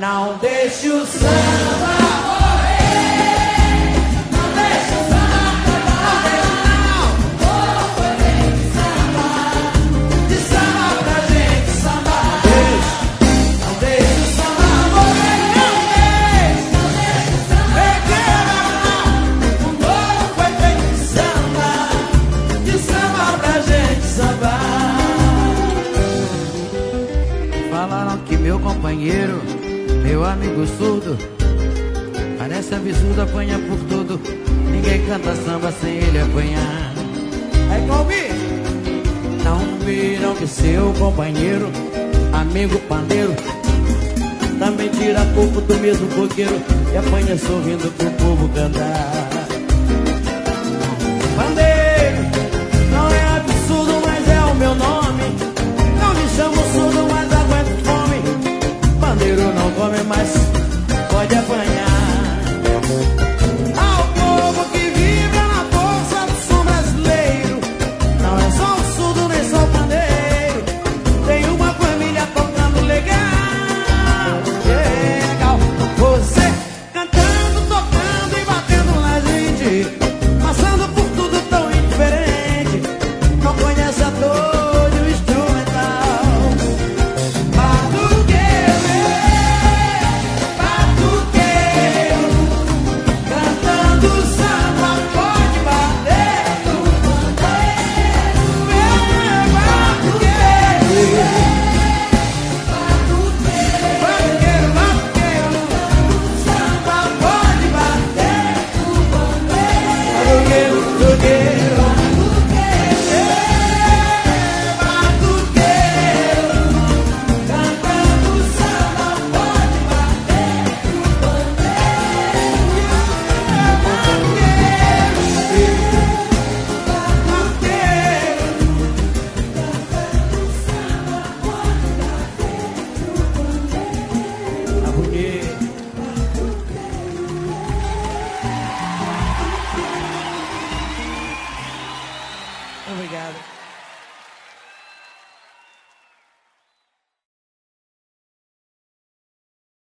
Não deixe o samba morrer. Não deixe o samba acabar. Vou fazer de samba pra gente sambar. Não deixe o samba morrer. Não deixe o samba acabar. Um novo foi feito de samba pra gente sambar. Falaram que meu companheiro, meu amigo surdo, parece absurdo, apanha por tudo. Ninguém canta samba sem ele apanhar. É igual não viram que seu companheiro, amigo pandeiro, também tira corpo do mesmo coqueiro e apanha sorrindo pro povo cantar. Pandeiro, não é absurdo, mas é o meu nome. Não me chamo surdo, mas aguento fome. Pandeiro não come, mas pode apanhar. Ao povo que vibra na força do som brasileiro, não é só o surdo, nem só o pandeiro. Tem uma família tocando legal. Legal. Você cantando, tocando e batendo na gente, passando por tudo tão indiferente. Não conhece a dor de um instrumental. Obrigado.